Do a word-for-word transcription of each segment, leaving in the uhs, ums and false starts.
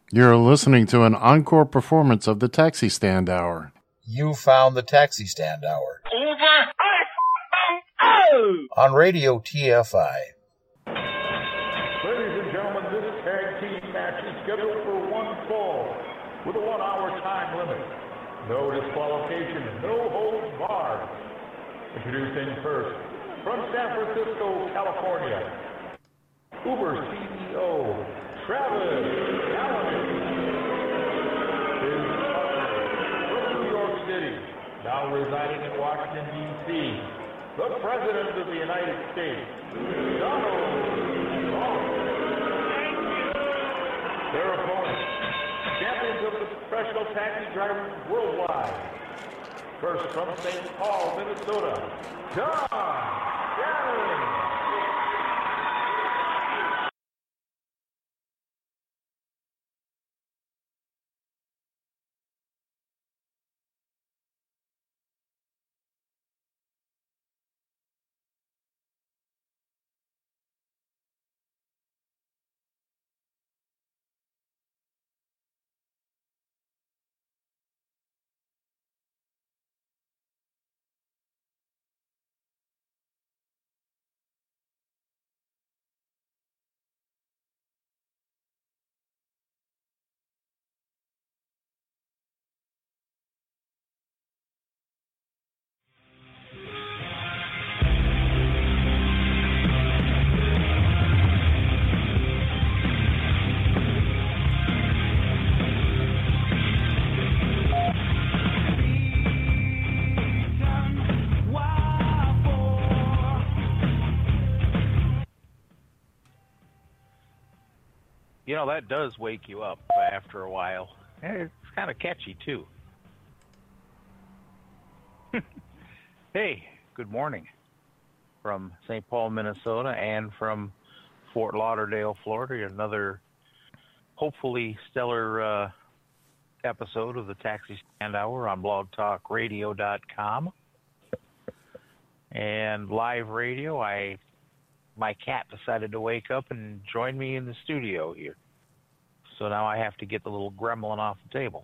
You're listening to an encore performance of the Taxi Stand Hour. You found the Taxi Stand Hour. Over. Oh! On Radio T F I. Ladies and gentlemen, this tag team match is scheduled for one fall with a one-hour time limit. No disqualification, no holds barred. Introducing first, from San Francisco, California, Uber C E O, Travis Allen. His partner, from New York City, now residing in Washington, D C, the President of the United States, Donald Trump. Their opponents, champions of the professional taxi drivers worldwide. First from Saint Paul, Minnesota, Don Shannon. You know, that does wake you up after a while. It's kind of catchy, too. Hey, good morning from Saint Paul, Minnesota, and from Fort Lauderdale, Florida. Another hopefully stellar uh, episode of the Taxi Stand Hour on blog talk radio dot com. And live radio, I... my cat decided to wake up and join me in the studio here. So now I have to get the little gremlin off the table.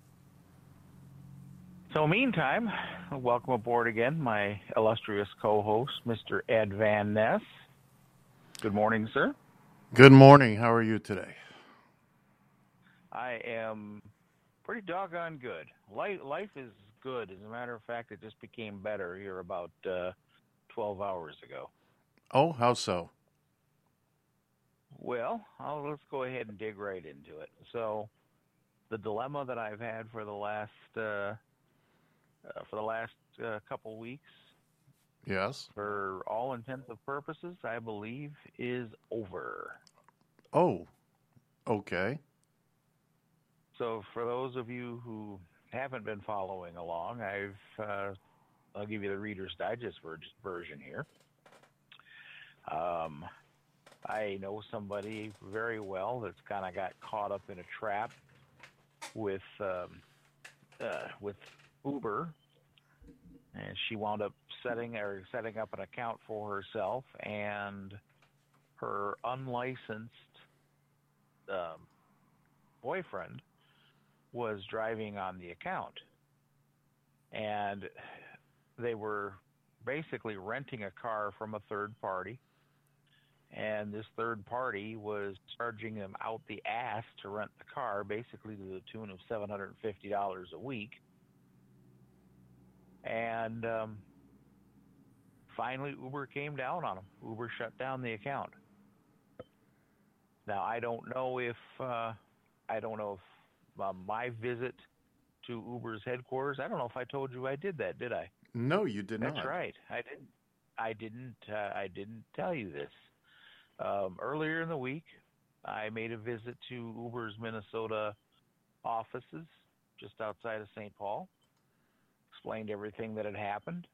So meantime, welcome aboard again, my illustrious co-host, Mister Ed Van Ness. Good morning, sir. Good morning. How are you today? I am pretty doggone good. Life, life is good. As a matter of fact, it just became better here about uh, twelve hours ago. Oh, how so? Well, I'll, let's go ahead and dig right into it. So, the dilemma that I've had for the last uh, uh, for the last uh, couple weeks, Yes. for all intents and purposes, I believe, is over. Oh, okay. So, for those of you who haven't been following along, I've uh, I'll give you the Reader's Digest ver- version here. Um, I know somebody very well that's kind of got caught up in a trap with um, uh, with Uber, and she wound up setting or setting up an account for herself, and her unlicensed um, boyfriend was driving on the account, and they were basically renting a car from a third party. And this third party was charging them out the ass to rent the car, basically to the tune of seven hundred fifty dollars a week. And um, finally, Uber came down on them. Uber shut down the account. Now, I don't know if uh, I don't know if uh, my visit to Uber's headquarters. I don't know if I told you I did that, did I? No, you did That's not. That's right. I didn't. I didn't. Uh, I didn't tell you this. Um, earlier in the week, I made a visit to Uber's Minnesota offices just outside of Saint Paul. Explained everything that had happened.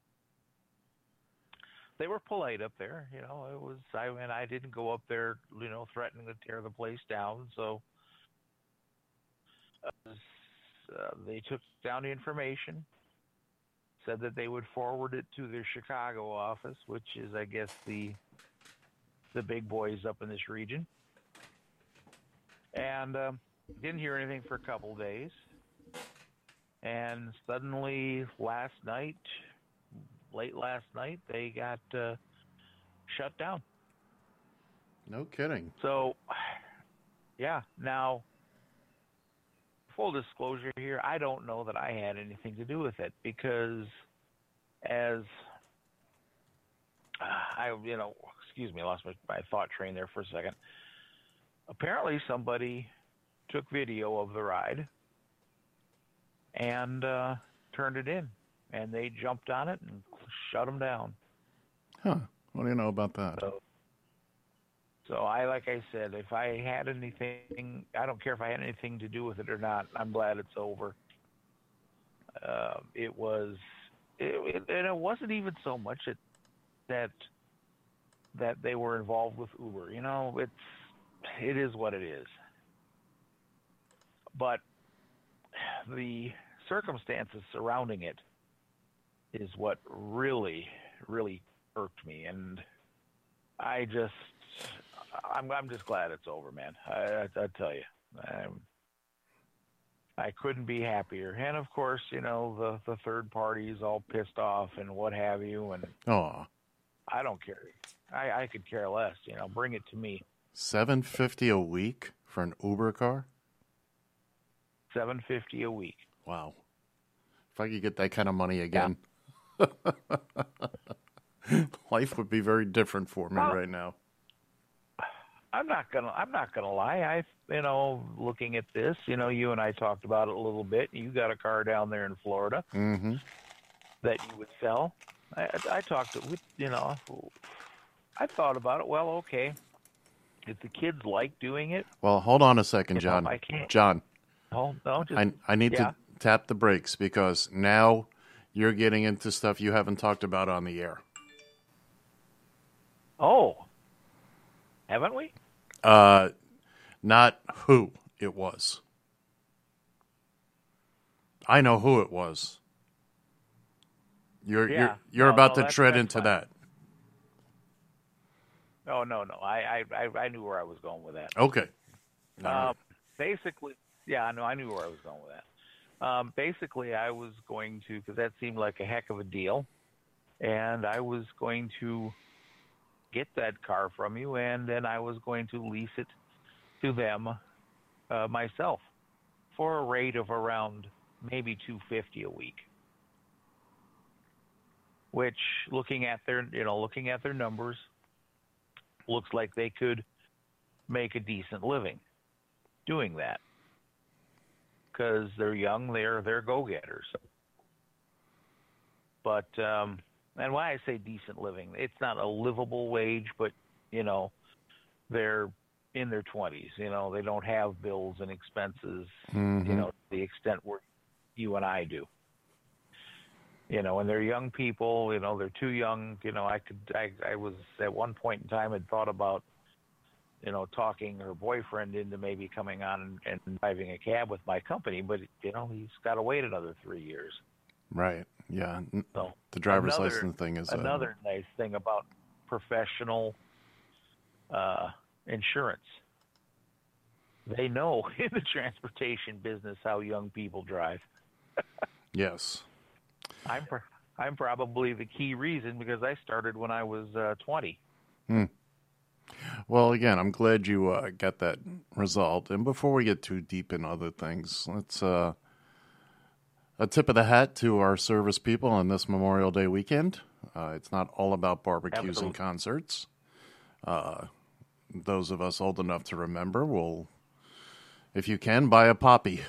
They were polite up there, you know. It was I and I didn't go up there, you know, threatening to tear the place down. So uh, they took down the information, said that they would forward it to their Chicago office, which is, I guess, the the big boys up in this region. And um, didn't hear anything for a couple days. And suddenly last night, late last night, they got uh, shut down. No kidding. So, yeah, now, full disclosure here, I don't know that I had anything to do with it because as uh, I, you know, excuse me, I lost my, my thought train there for a second. Apparently somebody took video of the ride and uh, turned it in, and they jumped on it and shut them down. Huh. What do you know about that? So, so I, like I said, if I had anything, I don't care if I had anything to do with it or not. I'm glad it's over. Uh, it was, it, it, and it wasn't even so much that that that they were involved with Uber. You know, it's it is what it is. But the circumstances surrounding it is what really, really irked me, and I just, I'm, I'm just glad it's over, man. I, I, I tell you, I'm, I couldn't be happier. And of course, you know, the the third party is all pissed off and what have you, and Oh, I don't care. I, I could care less. You know, bring it to me. seven fifty a week for an Uber car? Seven fifty a week. Wow. If I could get that kind of money again, life would be very different for me Well, right now. I'm not gonna. I'm not gonna lie. I, you know, looking at this, you know, you and I talked about it a little bit. You got a car down there in Florida Mm-hmm. that you would sell. I, I talked to, you know, I thought about it. Well, okay, if the kids like doing it, Well, hold on a second, you know, John. I can't. John, Oh no, just I I need yeah. to tap the brakes because now you're getting into stuff you haven't talked about on the air. Oh, haven't we? Uh, not who it was. I know who it was. You're Yeah. you're you're No, about no, to that's- tread that's into fine. that. Oh no, no. I, I, I I knew where I was going with that. Okay. All right. Um, basically, yeah, I know. I knew where I was going with that. Um, basically, I was going to, because that seemed like a heck of a deal, and I was going to get that car from you, and then I was going to lease it to them uh, myself for a rate of around maybe two fifty a week. Which, looking at their, you know, looking at their numbers, looks like they could make a decent living doing that. Because they're young, they're they're go-getters. But um, and why I say decent living, it's not a livable wage, but you know, they're in their twenties. You know, they don't have bills and expenses. Mhm. You know, to the extent where you and I do. You know, and they're young people. You know, they're too young. You know, I could. I, I was at one point in time had thought about, you know, talking her boyfriend into maybe coming on and, and driving a cab with my company, but you know, he's got to wait another three years. Right. Yeah. N- So The driver's another- license thing is uh, another nice thing about professional uh, insurance. They know in the transportation business how young people drive. yes. I'm pr- I'm probably the key reason because I started when I was uh, twenty. Well, again, I'm glad you uh, got that resolved. And before we get too deep in other things, let's uh, a tip of the hat to our service people on this Memorial Day weekend. Uh, it's not all about barbecues Absolutely. and concerts. Uh, those of us old enough to remember will, if you can, buy a poppy.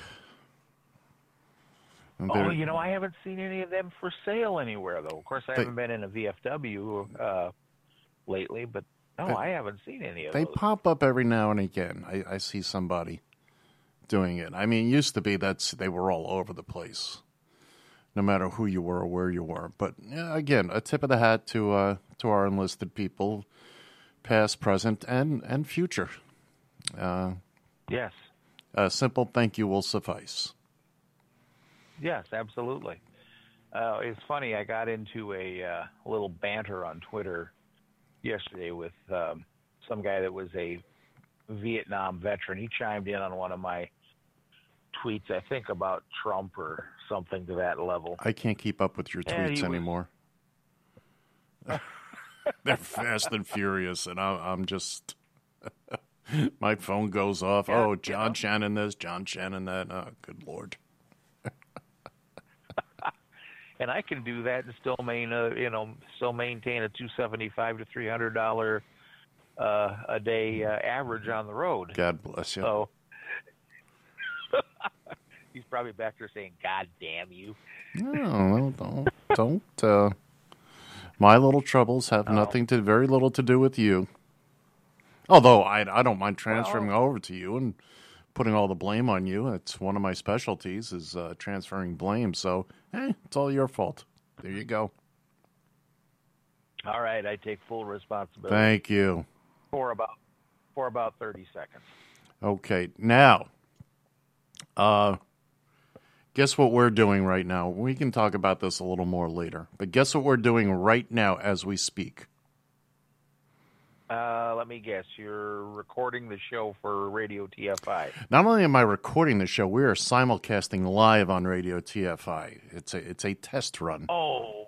And Oh, there- you know, I haven't seen any of them for sale anywhere, though. Of course, I They- haven't been in a V F W uh, lately, but no, They- I haven't seen any of They those. pop up every now and again. I, I see somebody doing it. I mean, it used to be that's they were all over the place, no matter who you were or where you were. But yeah, again, a tip of the hat to uh, to our enlisted people, past, present, and and future. Uh, Yes, a simple thank you will suffice. yes, absolutely. Uh, it's funny. I got into a uh, little banter on Twitter yesterday with um, some guy that was a Vietnam veteran. He chimed in on one of my tweets, I think, about Trump or something to that level. I can't keep up with your Yeah, he tweets was- anymore. They're fast and furious, and I'm, I'm just... My phone goes off. Yeah, oh, you John know. Shannon this, John Shannon that. Oh, good Lord. And I can do that and still main, uh, you know, still maintain a two seventy-five to three hundred dollar uh, a day uh, average on the road. God bless you. So he's probably back there saying, "God damn you!" No, well, don't, don't. Uh, my little troubles have Oh. nothing to, very little to do with you. Although I, I don't mind transferring Well- over to you and putting all the blame on you. It's one of my specialties is uh, transferring blame. So, hey, it's all your fault. There you go. All right, I take full responsibility Thank you. for about for about thirty seconds. Okay, now, uh, guess what we're doing right now? We can talk about this a little more later. But guess what we're doing right now as we speak? Uh, let me guess. You're recording the show for Radio T F I. Not only am I recording the show, we are simulcasting live on Radio T F I. It's a it's a test run. Oh,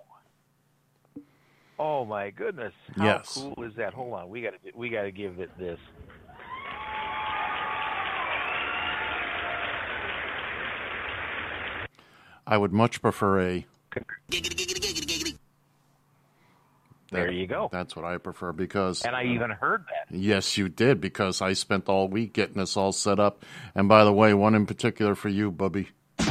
oh my goodness! How Yes. cool is that? Hold on, we got to we got to give it this. I would much prefer a. There you go. That's what I prefer because. And I even heard that. Yes, you did, because I spent all week getting this all set up. And by the way, one in particular for you, Bubby.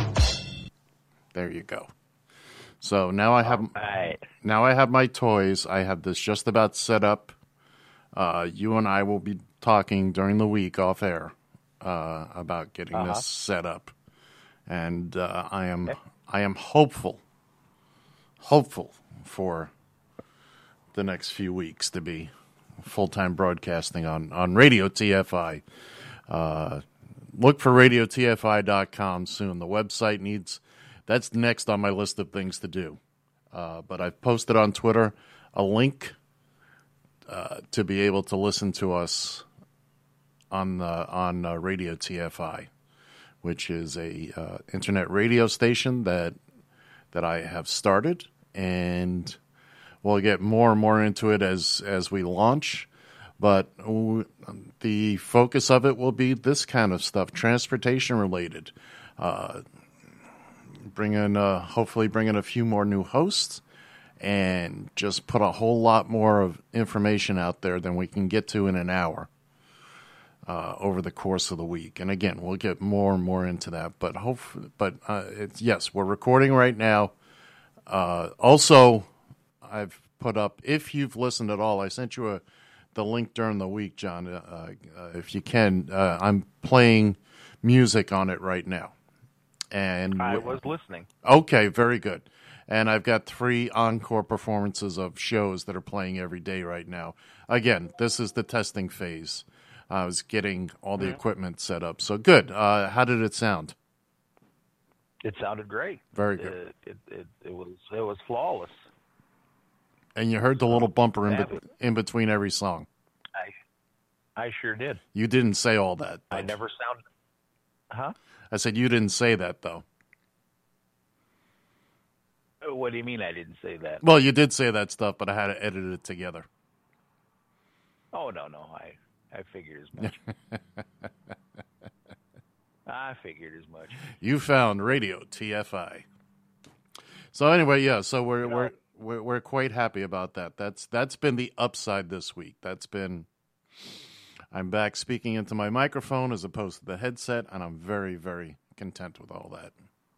There you go. So now I have All right. now I have my toys. I have this just about set up. Uh, you and I will be talking during the week off air uh, about getting Uh-huh. this set up, and uh, I am I am hopeful, hopeful for the next few weeks to be full-time broadcasting on, on Radio T F I. Uh, look for radio T F I dot com soon. The website needs, that's next on my list of things to do. Uh, but I've posted on Twitter a link uh, to be able to listen to us on the, on uh, Radio T F I, which is a uh, internet radio station that that I have started, and we'll get more and more into it as as we launch. But w- the focus of it will be this kind of stuff, transportation related. Uh, bring in, uh, hopefully bring in a few more new hosts, and just put a whole lot more of information out there than we can get to in an hour uh, over the course of the week. And again, we'll get more and more into that. But hope, but uh, it's, yes, we're recording right now. Uh, also, I've put up, if you've listened at all, I sent you a the link during the week, John. Uh, uh, if you can, uh, I'm playing music on it right now. And I was listening. okay, very good. And I've got three encore performances of shows that are playing every day right now. Again, this is the testing phase. I was getting all the Mhm. equipment set up. So good. Uh, how did it sound? It sounded great. Very good. It, it, it, it was it was flawless. And you heard the little bumper in, Yeah. be- in between every song. I I sure did. You didn't say all that. I but- never sounded. Huh? I said you didn't say that, though. What do you mean I didn't say that? Well, you did say that stuff, but I had to edit it together. Oh no no I I figured as much. I figured as much. You found Radio T F I. So anyway, yeah. So we're You know- we're we're we're quite happy about that. That's that's been the upside this week. That's been. I'm back speaking into my microphone as opposed to the headset, and I'm very very content with all that.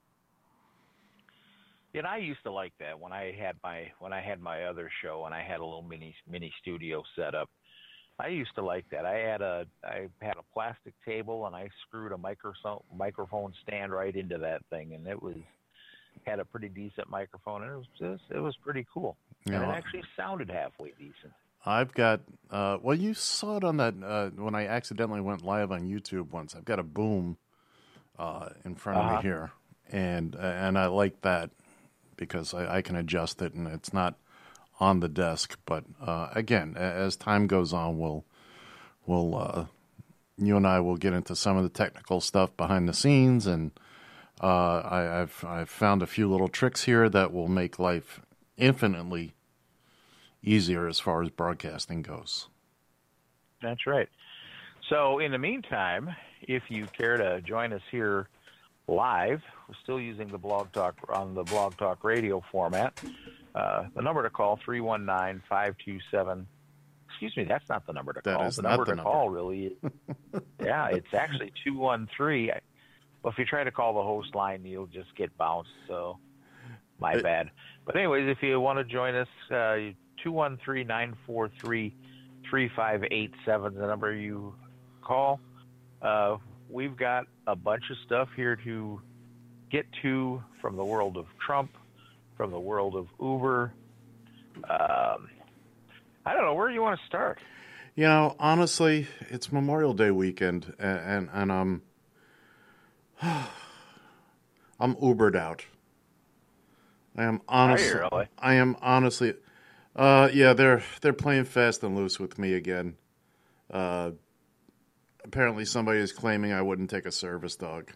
And I used to like that when I had my when I had my other show and I had a little mini mini studio set up. I used to like that. I had a I had a plastic table and I screwed a microphone microphone stand right into that thing, and it was had a pretty decent microphone, and it was just it was pretty cool. Yeah. And it actually sounded halfway decent. I've got. Uh, well, you saw it on that uh, when I accidentally went live on YouTube once. I've got a boom uh, in front of Uh-huh. me here, and and I like that because I, I can adjust it, and it's not on the desk. But uh, again, a- as time goes on, we'll we'll uh, you and I will get into some of the technical stuff behind the scenes, and uh, I, I've I've found a few little tricks here that will make life infinitely easier as far as broadcasting goes. That's right. So in the meantime, if you care to join us here live, we're still using the Blog Talk on the Blog Talk Radio format. Uh, the number to call, three one nine, five two seven. Excuse me, that's not the number to That call. is the not number the to number. call really is, yeah, it's actually two one three. Well, if you try to call the host line, you'll just get bounced, so my It- bad. But anyways, if you want to join us, uh, two one three, nine four three, three five eight seven is the number you call. Uh, we've got a bunch of stuff here to get to from the world of Trump, from the world of Uber. Um, I don't know, where do you want to start? You know, honestly, it's Memorial Day weekend, and and, and I'm I'm Ubered out. I am honestly, Are you really? I am honestly, uh, yeah, they're they're playing fast and loose with me again. Uh, apparently, somebody is claiming I wouldn't take a service dog.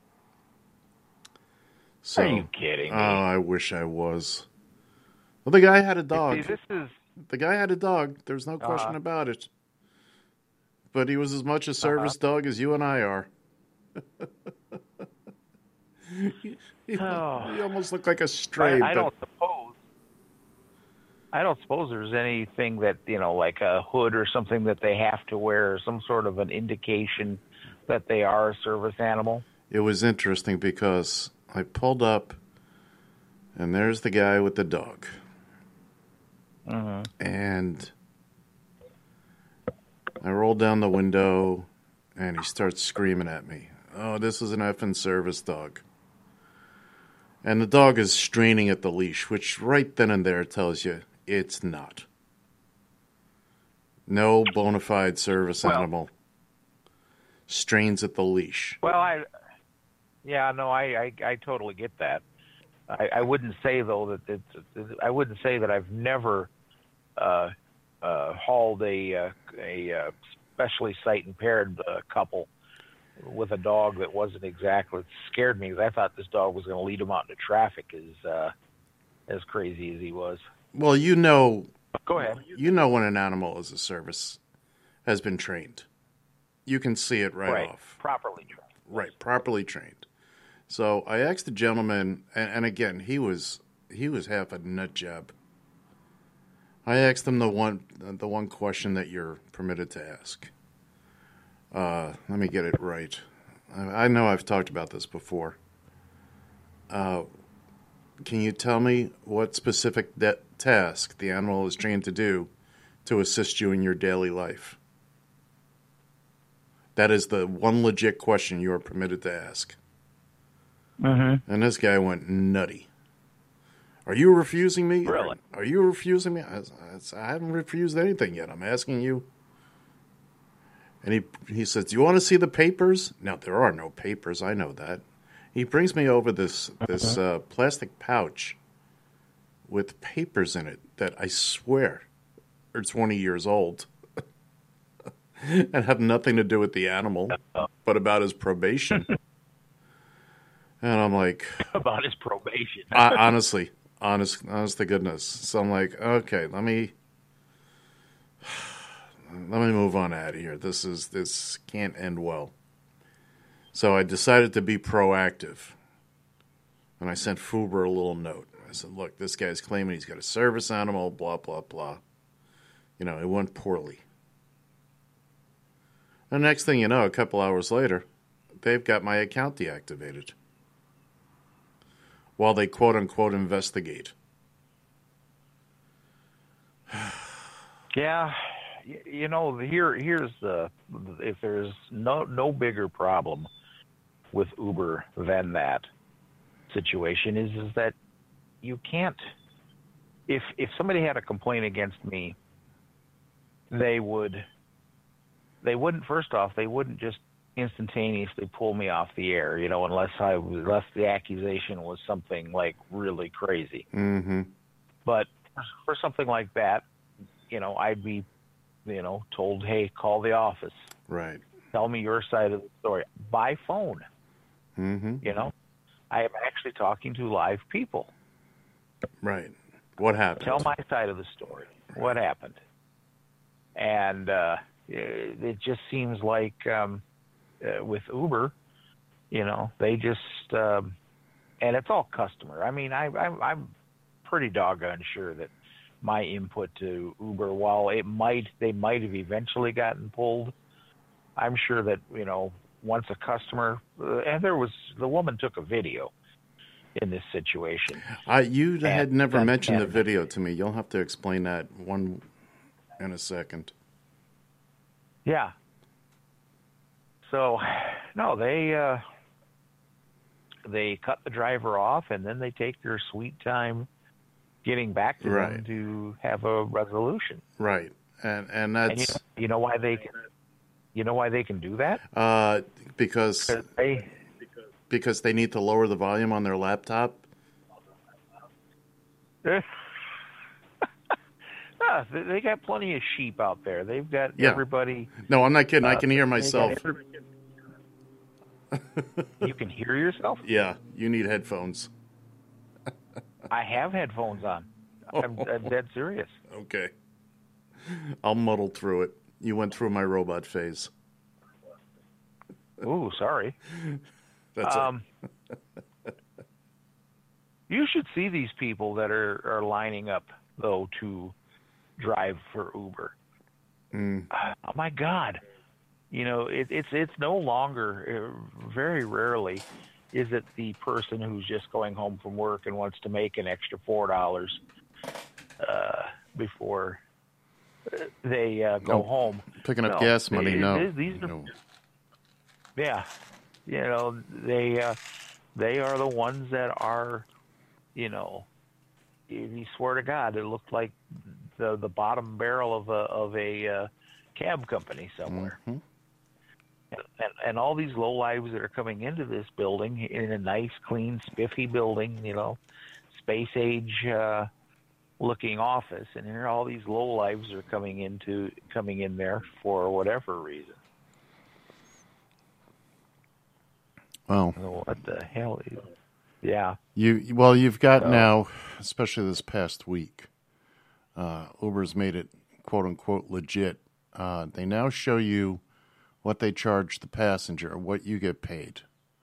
So, Are you kidding oh, me? I wish I was. Well, the guy had a dog. See, this is The guy had a dog. There's no question Uh-huh. about it. But he was as much a service dog as you and I are. he, he- Oh. he almost looked like a stray. I, I but don't suppose. I don't suppose there's anything that, you know, like a hood or something that they have to wear, or some sort of an indication that they are a service animal. it was interesting because I pulled up, and there's the guy with the dog. Mm-hmm. And I roll down the window, and he starts screaming at me. Oh, this is an effing service dog. And the dog is straining at the leash, which right then and there tells you it's not. No bona fide service Well- animal strains at the leash. Well, I, yeah, no, I, I, I totally get that. I, I wouldn't say though that it's, I wouldn't say that I've never uh, uh, hauled a uh, a uh, specially sight impaired uh, couple with a dog that wasn't exactly, it scared me because I thought this dog was going to lead him out into traffic as uh, as crazy as he was. Well, you know, Go ahead. you know when an animal is a service has been trained. You can see it right, Right, off. properly trained. Right, properly trained. So I asked the gentleman, and, and again, he was he was half a nut job. I asked him the one the one question that you're permitted to ask. Uh, let me get it right. I, I know I've talked about this before. Uh, can you tell me what specific de- task the animal is trained to do to assist you in your daily life? That is the one legit question you are permitted to ask. Mm-hmm. And this guy went nutty. Are you refusing me? Really? Are you refusing me? I, I, I haven't refused anything yet. I'm asking you. And he he says, do you want to see the papers? Now, there are no papers. I know that. He brings me over this, this uh, plastic pouch with papers in it that I swear are twenty years old and have nothing to do with the animal, but about his probation. And I'm like, About his probation. I, honestly, honest, honest to goodness. So I'm like, okay, let me, let me move on out of here. This is this can't end well. So I decided to be proactive, and I sent Fuber a little note. I said, look, this guy's claiming he's got a service animal, blah blah blah. You know, it went poorly. The next thing you know, a couple hours later, they've got my account deactivated while they quote-unquote investigate. Yeah, y- you know, here here's the if there's no no bigger problem with Uber than that situation is is that you can't if if somebody had a complaint against me, they would they wouldn't first off they wouldn't just instantaneously pull me off the air, you know, unless I unless the accusation was something like really crazy. Mm-hmm. But for something like that, you know, I'd be, you know, told, hey, call the office. Right. tell me your side of the story by phone. Mm-hmm. You know, I am actually talking to live people. Right. What happened? Tell my side of the story. What happened? And uh, it, it just seems like um, uh, with Uber, you know, they just, um, and it's all customer. I mean, I, I, I'm pretty doggone sure that my input to Uber, while it might, they might have eventually gotten pulled, I'm sure that, you know, once a customer, uh, and there was, the woman took a video in this situation. Uh, you And- had never and- mentioned the and- video to me. You'll have to explain that one in a second. Yeah. So, no, they uh, they cut the driver off, and then they take their sweet time getting back to them Right. to have a resolution. Right. And and And you that's know, you know why they can, you know why they can do that? uh, because 'Cause they because they need to lower the volume on their laptop. Ah, they they got plenty of sheep out there. They've got Yeah. everybody. No, I'm not kidding. I uh, can hear they got myself. every- You can hear yourself? Yeah, you need headphones. I have headphones on. I'm, I'm dead serious. Okay. I'll muddle through it. You went through my robot phase. Ooh, sorry. That's Um, you should see these people that are, are lining up, though, to drive for Uber. Mm. Oh, my God. You know, it, it's it's no longer, uh, very rarely, is it the person who's just going home from work and wants to make an extra four dollars uh, before uh, they uh, go Oh, home. Picking up No, gas money, they- no. they- these are, no. yeah, you know, they uh, they are the ones that are, you know, you you swear to God, it looked like the the bottom barrel of a of a uh, cab company somewhere. Mhm. And, and, and all these lowlives that are coming into this building in a nice, clean, spiffy building, you know, space age uh, looking office, and here all these lowlives are coming into coming in there for whatever reason. Well, Oh, what the hell is? Yeah. you well, you've got So- now, especially this past week, uh, Uber's made it quote unquote legit. Uh, they now show you what they charge the passenger, what you get paid,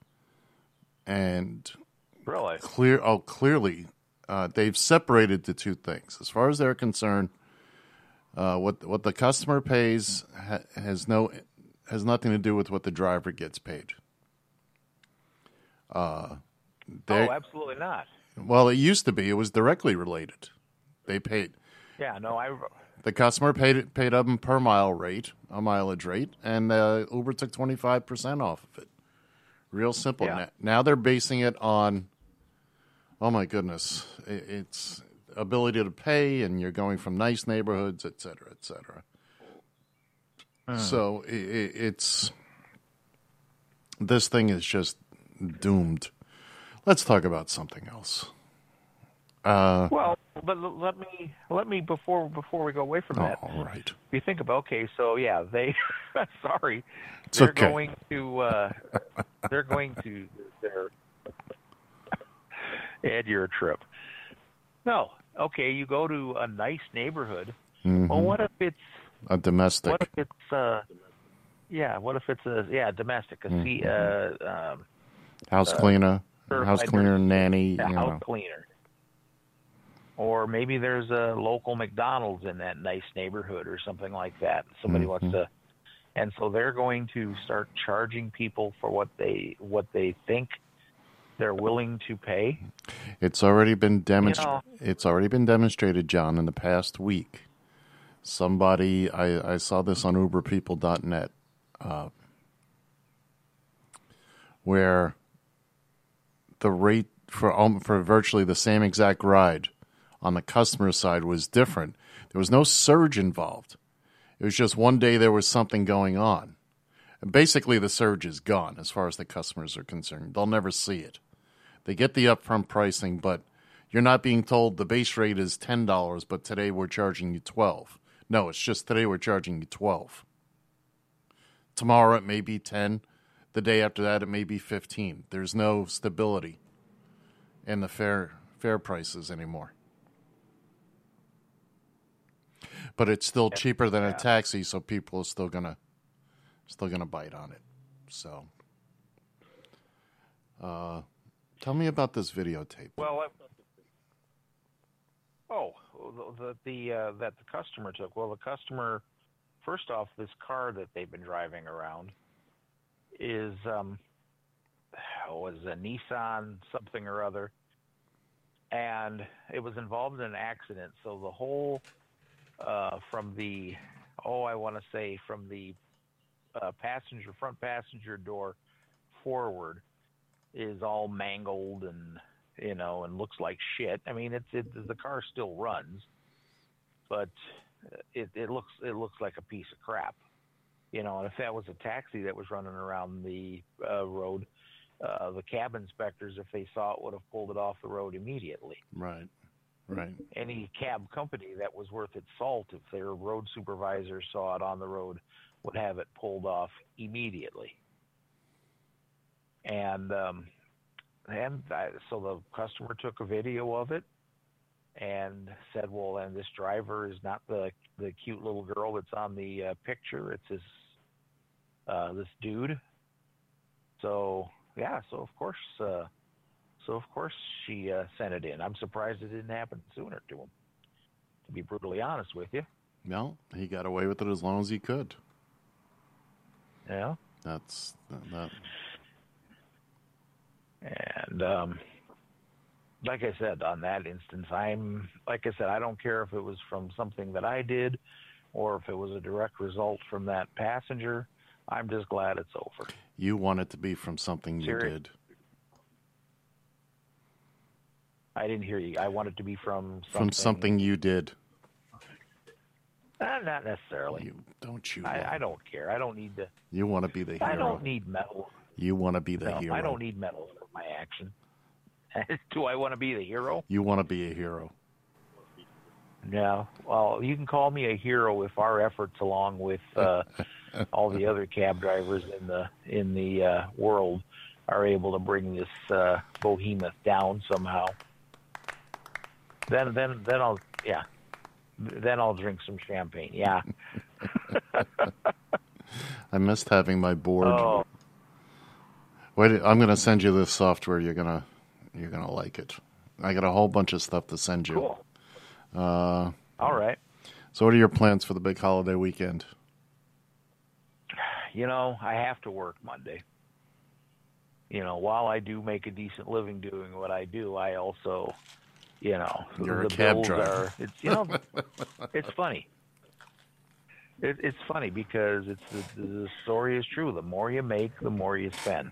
and Really? clear. Oh, clearly, uh, they've separated the two things as far as they're concerned. Uh, what what the customer pays ha- has no has nothing to do with what the driver gets paid. Uh, they, Oh, absolutely not. well, it used to be. It was directly related. They paid Yeah, no, I. the customer paid paid them per mile rate, a mileage rate, and uh, Uber took twenty five percent off of it. Real simple. Yeah. Now, now they're basing it on. Oh my goodness! It, it's ability to pay, and you're going from nice neighborhoods, et cetera, et cetera. So it, it, it's this thing is just doomed. Let's talk about something else. Uh, Well, but l- let me let me before before we go away from that. all right. If you think about, okay, so yeah, they sorry, It's they're okay. going to uh, they're going to they're add your trip. No, okay, you go to a nice neighborhood. Mhm. Well, what if it's A domestic. what if it's uh yeah, what if it's a yeah domestic a C, uh, um, House cleaner, certified house cleaner, nurse. nanny. a You house know. cleaner. Or maybe there's a local McDonald's in that nice neighborhood or something like that. Somebody wants to, and so they're going to start charging people for what they what they think they're willing to pay. It's already been demonstrated. You It's already been demonstrated, John, in the past week. Somebody, I, I saw this on Uber People dot net, uh, where the rate for um, for virtually the same exact ride on the customer side was different. There was no surge involved. It was just one day there was something going on. And basically, the surge is gone as far as the customers are concerned. They'll never see it. They get the upfront pricing, but you're not being told the base rate is ten dollars, but today we're charging you twelve dollars. No, it's just today we're charging you twelve dollars. Tomorrow it may be ten. The day after that it may be fifteen. There's no stability in the fare fare prices anymore. But it's still cheaper than a taxi, so people are still gonna still gonna bite on it. So, uh, tell me about this videotape. Well, I, oh, the the uh, that the customer took. Well, the customer, first off, this car that they've been driving around is um, was a Nissan something or other, and it was involved in an accident. So the whole uh, from the oh, I want to say from the uh, passenger front passenger door forward is all mangled and, you know, and looks like shit. I mean, it's it, the car still runs, but it, it looks it looks like a piece of crap, you know. And if that was a taxi that was running around the uh, road, uh, the cab inspectors, if they saw it, would have pulled it off the road immediately. Right, right. Any cab company that was worth its salt, if their road supervisor saw it on the road, would have it pulled off immediately. And um, and I, so the customer took a video of it and said, well, then this driver is not the the cute little girl that's on the uh, picture. It's this uh, this dude. So yeah, so of course, uh, so of course she uh, sent it in. I'm surprised it didn't happen sooner to him, to be brutally honest with you. No, he got away with it as long as he could. Yeah. That's that. And um, like I said, on that instance, I'm, like I said, I don't care if it was from something that I did or if it was a direct result from that passenger. I'm just glad it's over. You want it to be from something you Serious? did. I didn't hear you. I want it to be from something. From something you did. Uh, not necessarily. You, don't you? I, I don't care. I don't need to. You want to be the hero. I don't need medals. You want to be the no, hero. I don't need medals for my action. Do I want to be the hero? You want to be a hero. No. Well, you can call me a hero if our efforts, along with uh, all the other cab drivers in the in the uh, world, are able to bring this uh, behemoth down somehow. Then, then, then I'll yeah. Then I'll drink some champagne. Yeah. I missed having my board. Oh. Wait, I'm going to send you this software. You're gonna you're gonna like it. I got a whole bunch of stuff to send you. Cool. Uh, All right. So, what are your plans for the big holiday weekend? You know, I have to work Monday. You know, while I do make a decent living doing what I do, I also, you know, You're the a cab bills driver. are. It's you know, it's funny. It, it's funny because it's the, the story is true. The more you make, the more you spend.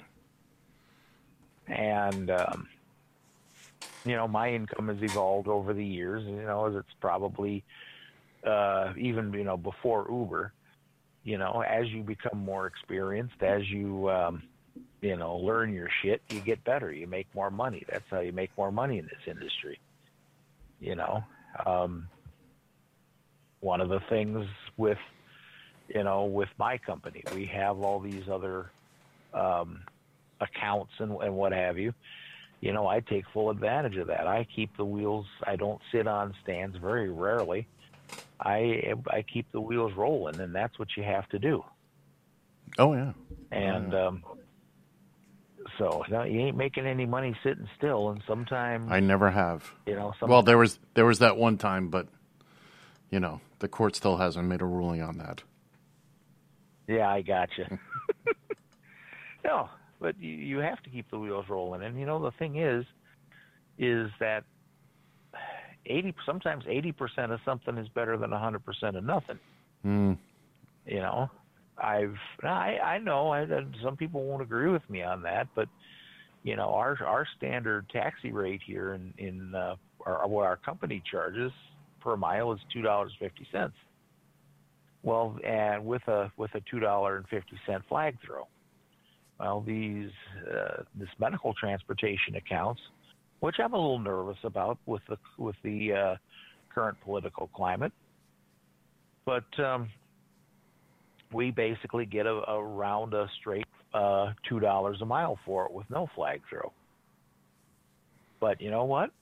And um, you know, my income has evolved over the years. You know, as it's probably uh, even you know before Uber. You know, as you become more experienced, as you um, you know learn your shit, you get better. You make more money. That's how you make more money in this industry. You know, um, one of the things with you know with my company, we have all these other um, accounts and, and what have you. You know, I take full advantage of that. I keep the wheels. I don't sit on stands very rarely. I I keep the wheels rolling, and that's what you have to do. Oh yeah. And um, so no, you ain't making any money sitting still. And sometimes I never have. you know, some, Well, there was there was that one time, but you know, the court still hasn't made a ruling on that. yeah, I gotcha. No, but you, you have to keep the wheels rolling. And you know, the thing is, is that eighty sometimes eighty percent of something is better than a hundred percent of nothing. Mm. You know, I've I I know I, some people won't agree with me on that, but you know, our our standard taxi rate here in in uh, our, what our company charges per mile is two dollars fifty cents. Well, and with a with a two dollar and fifty cent flag throw. Well, these uh, this medical transportation accounts, which I'm a little nervous about with the with the uh, current political climate, but um, we basically get a, around a straight uh, two dollars a mile for it with no flag throw. But you know what?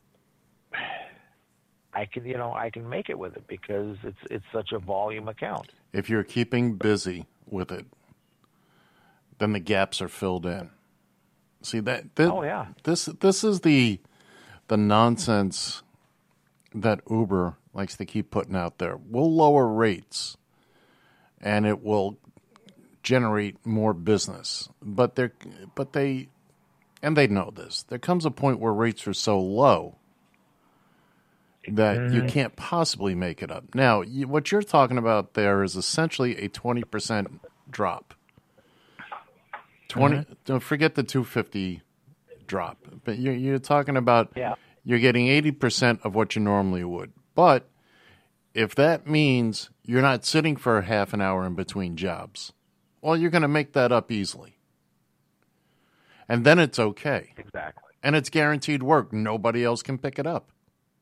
I can, you know, I can make it with it because it's it's such a volume account. If you're keeping busy with it, then the gaps are filled in. See that? that Oh yeah. This this is the the nonsense that Uber likes to keep putting out there. We'll lower rates, and it will generate more business. But they but they and they know this. There comes a point where rates are so low that mm-hmm. you can't possibly make it up. Now, you, what you're talking about there is essentially a twenty percent drop. twenty mm-hmm. Don't forget the two hundred fifty drop. But you're, you're talking about yeah. you're getting eighty percent of what you normally would. But if that means you're not sitting for a half an hour in between jobs, well, you're going to make that up easily. And then it's okay. Exactly. And it's guaranteed work. Nobody else can pick it up.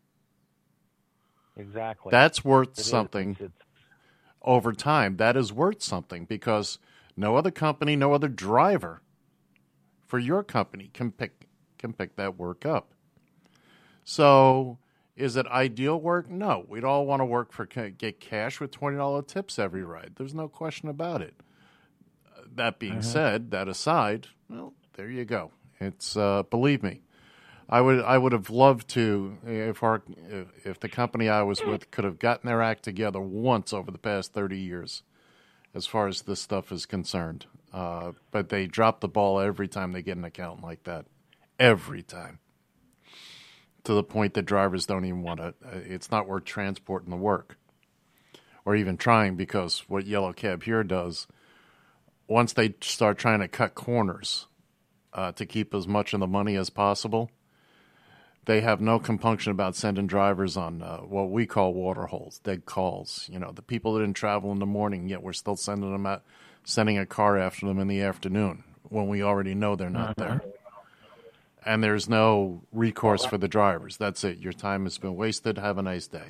Exactly. That's worth it something is, it's, over time. That is worth something because no other company, no other driver for your company can pick can pick that work up. So, is it ideal work? No. We'd all want to work for get cash with twenty dollars tips every ride. There's no question about it. That being mm-hmm. said, that aside, well, there you go. It's uh, believe me, I would I would have loved to if our if, if the company I was with could have gotten their act together once over the past thirty years, as far as this stuff is concerned. Uh, but they drop the ball every time they get an account like that, every time. To the point that drivers don't even want to. Uh, it's not worth transporting the work, or even trying, because what Yellow Cab here does, once they start trying to cut corners uh, to keep as much of the money as possible, they have no compunction about sending drivers on uh, what we call water holes, dead calls. You know, the people that didn't travel in the morning, yet we're still sending them out, sending a car after them in the afternoon when we already know they're not there. And there's no recourse for the drivers. That's it. Your time has been wasted. Have a nice day.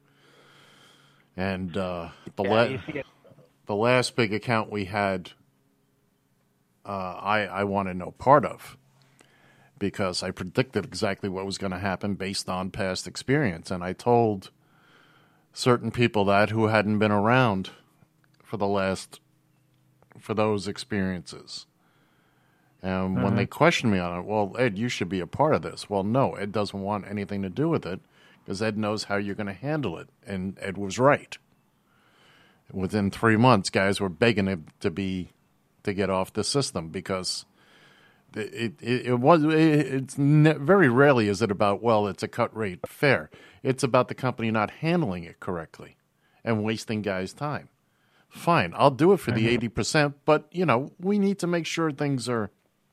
And uh, the, yeah, la- the last big account we had, uh, I, I wanted no part of, because I predicted exactly what was going to happen based on past experience. And I told certain people that who hadn't been around for the last, for those experiences. And mm-hmm. when they questioned me on it, well, Ed, you should be a part of this. Well, no, Ed doesn't want anything to do with it because Ed knows how you're going to handle it. And Ed was right. Within three months, guys were begging him to be, to get off the system because It, it it was it, it's ne- very rarely is it about, well, it's a cut rate fare. It's about the company not handling it correctly and wasting guys' time. Fine, I'll do it for the eighty percent, but you know we need to make sure things are.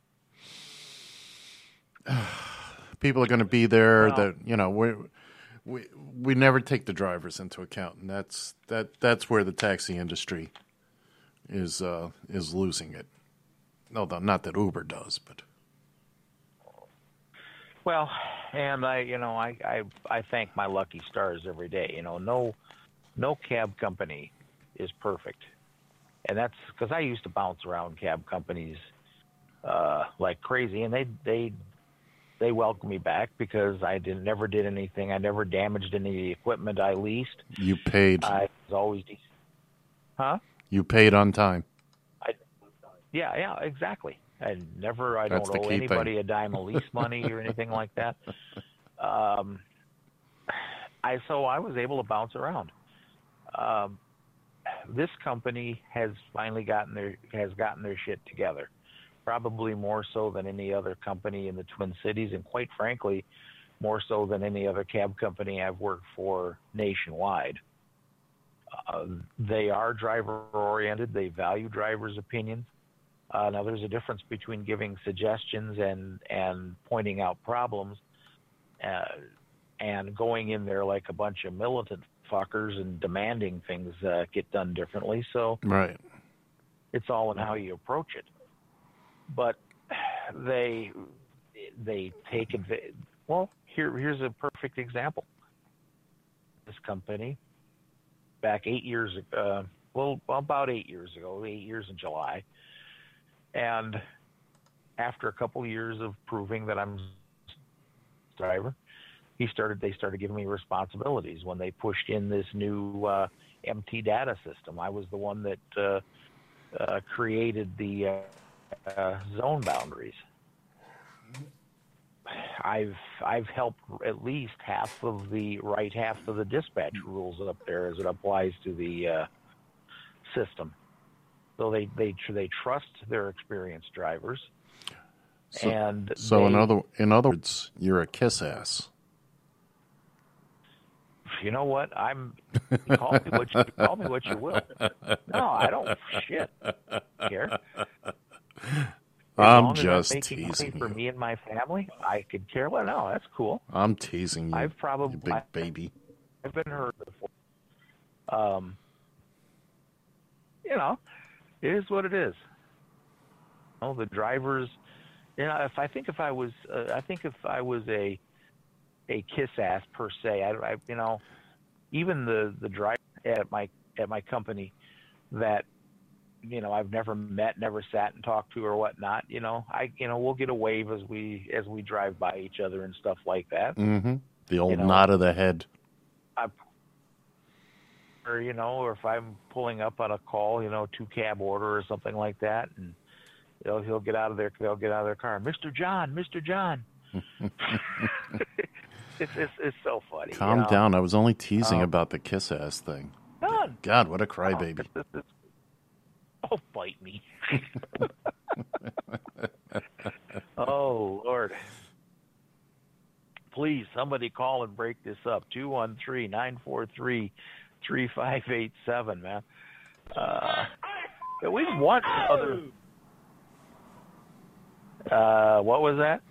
People are going to be there. Well, that you know we we we never take the drivers into account, and that's that that's where the taxi industry is uh, is losing it. No, not that Uber does, but well, and I, you know, I, I, I thank my lucky stars every day. You know, no, no cab company is perfect, and that's because I used to bounce around cab companies uh, like crazy, and they, they, they welcomed me back because I did never did anything. I never damaged any of the equipment I leased. You paid. I was always, huh? You paid on time. Yeah, yeah, exactly. I never, I That's don't owe anybody a dime of lease money or anything like that. Um, I so I was able to bounce around. Um, this company has finally gotten their has gotten their shit together, probably more so than any other company in the Twin Cities, and quite frankly, more so than any other cab company I've worked for nationwide. Uh, they are driver oriented. They value drivers' opinions. Uh, now, there's a difference between giving suggestions and, and pointing out problems uh, and going in there like a bunch of militant fuckers and demanding things uh, get done differently. So right. It's all in how you approach it. But they they take advantage. Well, here here's a perfect example. This company, back eight years uh, well, about eight years ago, eight years in July. And after a couple of years of proving that I'm a driver, he started. They started giving me responsibilities when they pushed in this new uh, M T data system. I was the one that uh, uh, created the uh, uh, zone boundaries. I've I've helped at least half of the right half of the dispatch rules up there as it applies to the uh, system. So they they they trust their experienced drivers. So, and so they, in other in other words, you're a kiss ass. You know what? I'm call me what you call me what you will. No, I don't shit care. As I'm long as just I'm making money teasing for you. me and my family, I could care. Well, no, that's cool. I'm teasing you. I've probably you big I- baby. I've been hurt before. Um, you know, it is what it is. Oh, the drivers. You know, if I think if I was, uh, I think if I was a a kiss ass per se, I, I you know, even the the driver at my at my company that. You know, I've never met, never sat and talked to or whatnot. You know, I, you know, we'll get a wave as we as we drive by each other and stuff like that. Mm-hmm. The old You know, nod of the head. I, or you know, or if I'm pulling up on a call, you know, two cab order or something like that, and you know, he'll get out of their they'll get out of their car, Mister John, Mister John. it's, it's it's so funny. Calm you know? down. I was only teasing Um, about the kiss ass thing. None. God, what a Oh, crybaby. it's- it's- it's- oh, bite me. Oh, Lord. Please, somebody call and break this up. two one three, nine four three, three five eight seven, man. Uh, yeah, we've won other... Uh, what was that?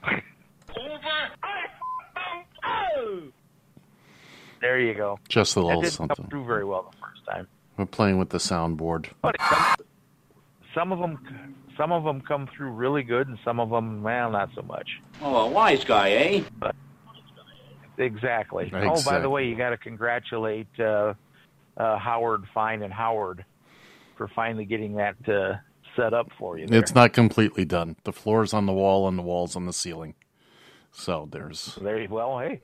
There you go. Just a That little didn't something. come through very well the first time. We're playing with the soundboard. But some, some of them, some of them come through really good, and some of them, well, not so much. Oh, a wise guy, eh? But exactly. Oh, by Exactly. the way, you got to congratulate uh, uh, Howard Fine and Howard for finally getting that uh, set up for you. There. It's not completely done. The floor's on the wall and the wall's on the ceiling. So there's There. Well, hey.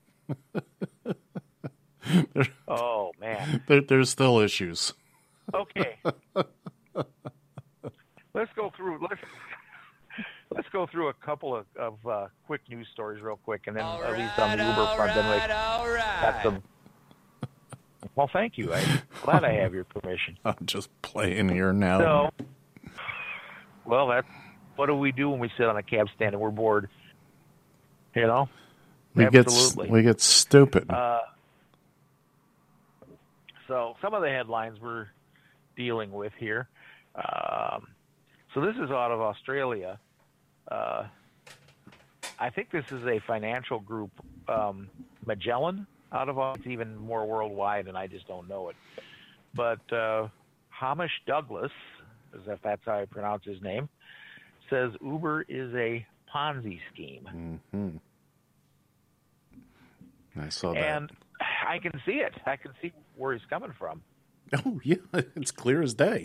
Oh man. there, there's still issues. Okay. Let's go through. Let's let's go through a couple of, of uh, quick news stories real quick, and then All at least right, on the Uber all front, then we right, all got right. some. Well, thank you. I'm glad I have your permission. I'm just playing here now. So, well, that's what do we do when we sit on a cab stand and we're bored? You know, we absolutely. get we get stupid. Uh, so some of the headlines we're dealing with here. Um, so this is out of Australia. Uh, I think this is a financial group, um, Magellan, out of it's even more worldwide, and I just don't know it. But uh, Hamish Douglas, as if that's how I pronounce his name, says Uber is a Ponzi scheme. hmm I saw that. And I can see it. I can see where he's coming from. Oh yeah, it's clear as day.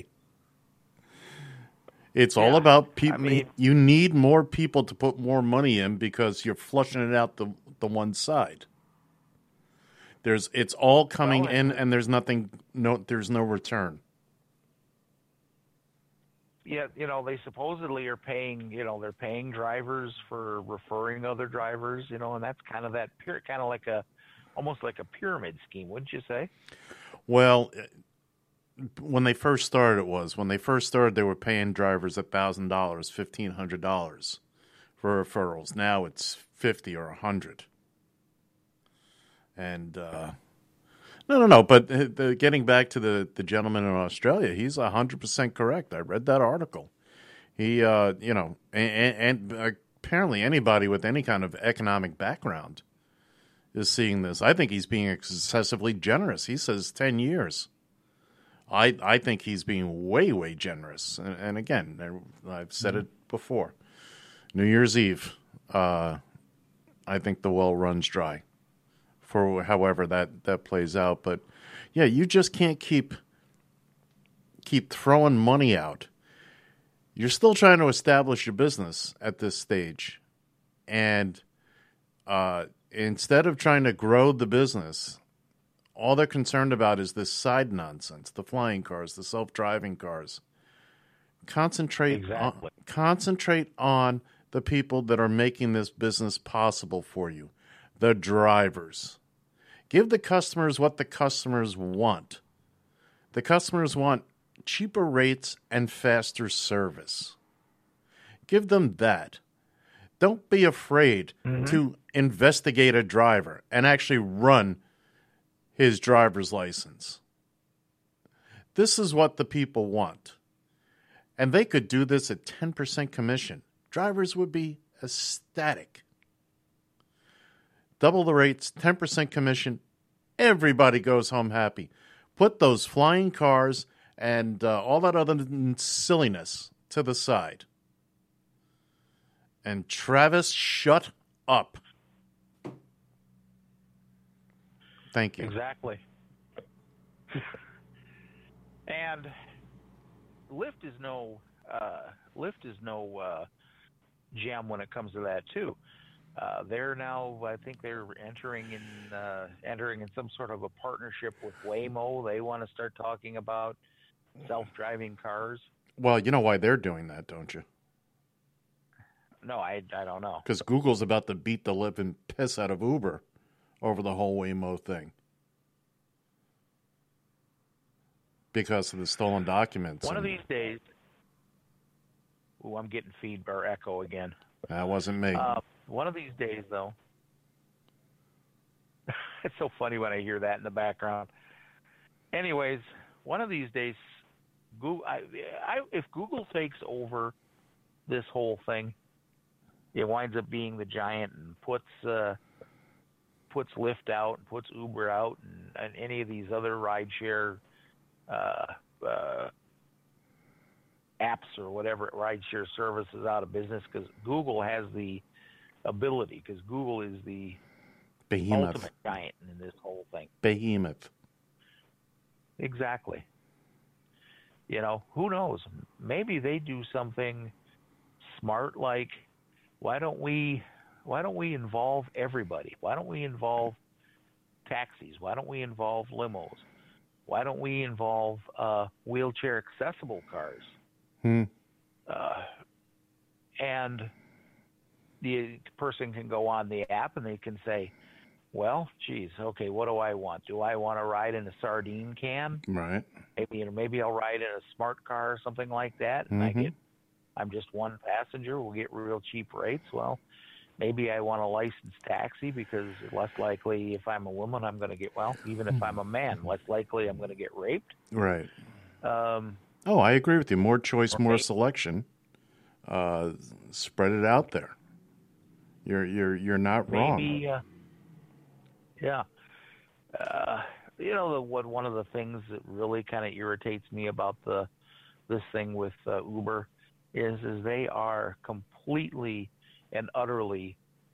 It's all Yeah, about people. I mean- You need more people to put more money in because you're flushing it out the the one side. There's it's all coming Well, in, and there's nothing. No, there's no return. Yeah, you know, they supposedly are paying, you know, they're paying drivers for referring other drivers, you know, and that's kind of that pure, kind of like a, almost like a pyramid scheme, wouldn't you say? Well, when they first started, it was when they first started. They were paying drivers a thousand dollars, fifteen hundred dollars for referrals. Now it's fifty or a hundred. And uh, no, no, no. But the, the, getting back to the, the gentleman in Australia, he's a hundred percent correct. I read that article. He, uh, you know, and, and apparently anybody with any kind of economic background is seeing this. I think he's being excessively generous. He says ten years. I I think he's being way, way generous. And, and again, I've said it before. New Year's Eve, uh, I think the well runs dry for however that, that plays out. But, yeah, you just can't keep keep throwing money out. You're still trying to establish your business at this stage. And uh, instead of trying to grow the business, all they're concerned about is this side nonsense, the flying cars, the self-driving cars. Concentrate Exactly. on, concentrate on the people that are making this business possible for you, the drivers. Give the customers what the customers want. The customers want cheaper rates and faster service. Give them that. Don't be afraid mm-hmm. to investigate a driver and actually run his driver's license. This is what the people want. And they could do this at ten percent commission. Drivers would be ecstatic. Double the rates, ten percent commission. Everybody goes home happy. Put those flying cars and uh, all that other silliness to the side. And Travis, shut up. Thank you. Exactly. And Lyft is no uh, Lyft is no uh, gem when it comes to that too. Uh, they're now, I think they're entering in uh, entering in some sort of a partnership with Waymo. They want to start talking about self-driving cars. Well, you know why they're doing that, don't you? No, I, I don't know. Because Google's about to beat the living piss out of Uber over the whole Waymo thing. Because of the stolen documents. One and... of these days... Ooh, I'm getting feedback or echo again. That wasn't me. Uh, one of these days, though... It's so funny when I hear that in the background. Anyways, one of these days, Google, I, I, if Google takes over this whole thing, it winds up being the giant and puts uh, puts Lyft out, and puts Uber out, and, and any of these other rideshare uh, uh, apps or whatever rideshare services out of business, because Google has the ability, because Google is the behemoth, ultimate giant in this whole thing. Behemoth. Exactly. You know, who knows? Maybe they do something smart, like why don't we why don't we involve everybody? Why don't we involve taxis? Why don't we involve limos? Why don't we involve uh, wheelchair accessible cars? Hmm. Uh, and the person can go on the app and they can say, well, geez, okay, what do I want? Do I want to ride in a sardine can? Right. Maybe, you know, maybe I'll ride in a smart car or something like that, and mm-hmm. I get, I'm just one passenger. We'll get real cheap rates. Well, maybe I want a licensed taxi because less likely, if I'm a woman, I'm going to get, well, even if I'm a man, less likely I'm going to get raped. Right. Um, oh, I agree with you. More choice, more maybe, selection. Uh, spread it out there. You're you're you're not wrong. Maybe. Uh, yeah. Uh, you know, the, what one of the things that really kind of irritates me about the this thing with uh, Uber is is they are completely and utterly